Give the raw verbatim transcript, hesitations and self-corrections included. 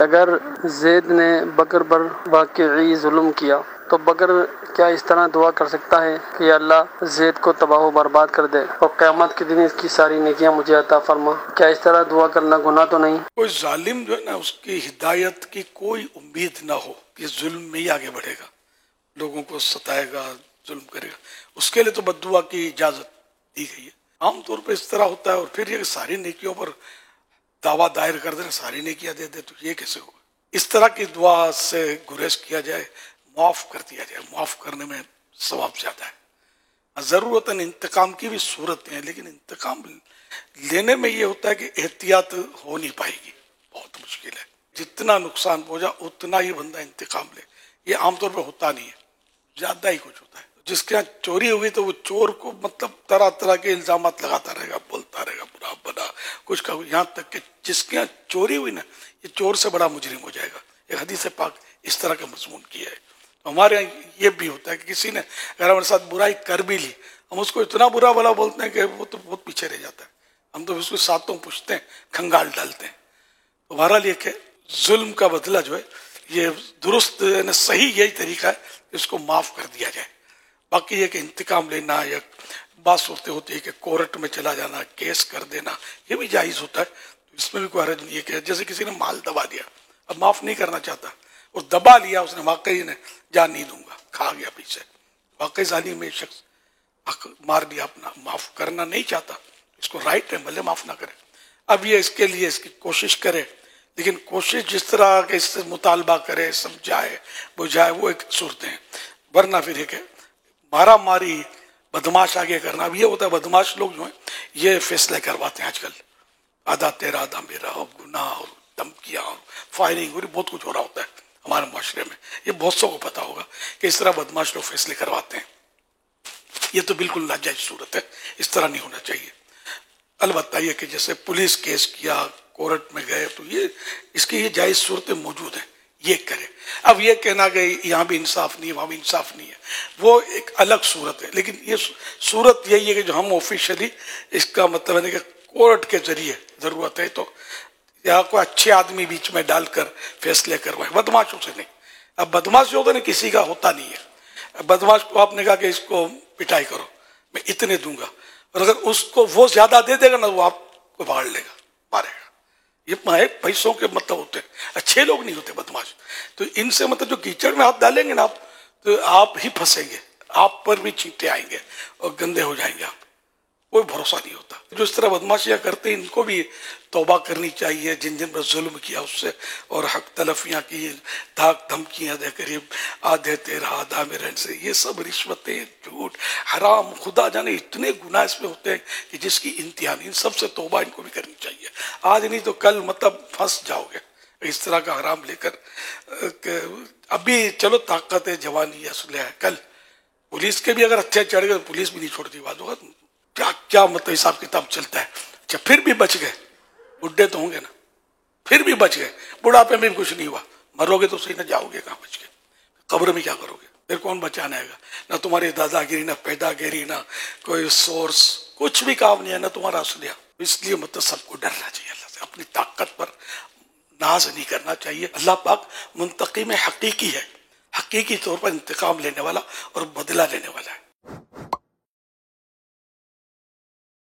अगर ज़ैद ने बकर पर वाक़ई जुल्म किया तो बकर क्या इस तरह दुआ कर सकता है कि अल्लाह ज़ैद को तबाह व बर्बाद कर दे और क़यामत के दिन इसकी सारी नेकियां मुझे अता फरमा? क्या इस तरह दुआ करना गुनाह तो नहीं? कोई जालिम जो है ना, उसकी हिदायत की कोई उम्मीद ना हो कि जुल्म में ही आगे बढ़ेगा, लोगों को सताएगा, जुल्म करेगा, उसके लिए तो बद्दुआ की इजाजत दी गई है। आमतौर पर इस तरह होता है। और फिर ये सारी नेकियों पर दावा दायर कर देना, सारी नेकियां दे दे, तो ये कैसे होगा? इस तरह की दुआ से गुरेज किया जाए, माफ कर दिया जाए। माफ करने में सवाब ज्यादा है। जरूरतन इंतकाम की भी सूरत है, लेकिन इंतकाम लेने में ये होता है कि एहतियात हो नहीं पाएगी, बहुत मुश्किल है। जितना नुकसान पहुंचा उतना ही बंदा इंतकाम ले, ये आमतौर पर होता नहीं है, ज्यादा ही कुछ होता है। जिसके यहाँ चोरी हुई तो वो चोर को मतलब तरह तरह के इल्जाम लगाता रहेगा, बोलता रहेगा बुरा बना कुछ का, यहाँ तक कि जिसके यहाँ चोरी हुई ना, ये चोर से बड़ा मुजरिम हो जाएगा। एक हदीस पाक इस तरह का मजमून किया है। तो हमारे यहाँ ये भी होता है कि किसी ने अगर हमारे साथ बुराई कर भी ली, हम उसको इतना बुरा भला बोलते हैं कि वो तो बहुत पीछे रह जाता है। हम तो उसको सातों पूछते हैं, खंगाल डालते हैं। तो बहरहाल ये जुल्म का बदला जो है ये दुरुस्त सही यही तरीका है कि इसको माफ कर दिया जाए। बाकी ये कि इंतकाम लेना या बात होते होती है कि कोर्ट में चला जाना, केस कर देना, ये भी जायज होता है। तो इसमें भी कोई हर्ज नहीं है कि जैसे किसी ने माल दबा दिया, अब माफ नहीं करना चाहता और दबा लिया उसने, वाकई ने जान नहीं दूंगा, खा गया पीछे, वाकई जालिम में शख्स मार दिया अपना, माफ करना नहीं चाहता, इसको राइट है, भले माफ ना करे। अब ये इसके लिए इसकी कोशिश करे, लेकिन कोशिश जिस तरह के इससे मुतालबा करे, समझाए बुझाए, वो एक सूरत है। वरना फिर है मारा मारी बदमाश आगे करना। अब ये होता है बदमाश लोग जो है ये फैसले करवाते हैं आजकल, आधा तेरा आधा मेरा, और गुनाह और धमकियां और फायरिंग और बहुत कुछ हो रहा होता है हमारे माशरे में। ये बहुत सौ को पता होगा कि इस तरह बदमाश लोग फैसले करवाते हैं। ये तो बिल्कुल नाजायज सूरत है, इस तरह नहीं होना चाहिए। अलबत्ता ये कि जैसे पुलिस केस किया, कोर्ट में गए, तो ये इसकी ये जायज सूरतें मौजूद है, ये करे। अब ये कहना कि यहाँ भी इंसाफ नहीं है, वहां भी इंसाफ नहीं है, वो एक अलग सूरत है। लेकिन ये सूरत यही है कि जो हम ऑफिशियली इसका मतलब है कि कोर्ट के जरिए जरूरत है तो यहाँ कोई अच्छे आदमी बीच में डालकर फैसले करवाए, बदमाशों से नहीं। अब बदमाश जो होता है ना, किसी का होता नहीं है। बदमाश को आपने कहा कि इसको पिटाई करो, मैं इतने दूंगा, और अगर उसको वो ज्यादा दे देगा ना, वो आपको फाड़ लेगा, मारेगा। ये पैसों के मतलब होते हैं, अच्छे लोग नहीं होते बदमाश। तो इनसे मतलब जो कीचड़ में हाथ डालेंगे ना आप, तो आप ही फंसेंगे, आप पर भी चींटे आएंगे और गंदे हो जाएंगे आप, कोई भरोसा नहीं होता। जो इस तरह बदमाशियां करते हैं इनको भी तौबा करनी चाहिए, जिन जिन पर जुल्म किया उससे, और हक तलफियां की, धाक धमकियां देकर आधे तेरा आधा मेरे से, ये सब रिश्वतें, झूठ, हराम, खुदा जाने इतने गुनाह इसमें होते हैं कि जिसकी इंतहा नहीं। इन सबसे तौबा इनको भी करनी चाहिए, आज नहीं तो कल मतलब फंस जाओगे इस तरह का हराम लेकर। अभी चलो ताकत है, जवानी है, असलह है, कल पुलिस के भी अगर हत्या चढ़ गए तो पुलिस भी नहीं छोड़ती। बात होगा क्या क्या मतलब हिसाब किताब चलता है। अच्छा, फिर भी बच गए, बुढ़े तो होंगे ना, फिर भी बच गए, बुढ़ापे में भी कुछ नहीं हुआ, मरोगे तो सही ना, जाओगे कहाँ बच के, कब्र में क्या करोगे, फिर कौन बचाने आएगा? ना तुम्हारी दादागिरी, ना पैदागिरी, ना कोई सोर्स, कुछ भी काम नहीं है, ना तुम्हारा असलिया। इसलिए मतलब सबको डरना चाहिए अल्लाह से, अपनी ताकत पर नाज नहीं करना चाहिए। अल्लाह पाक मुंतकिम हकीकी है, हकीकी तौर पर इंतकाम लेने वाला और बदला लेने वाला है।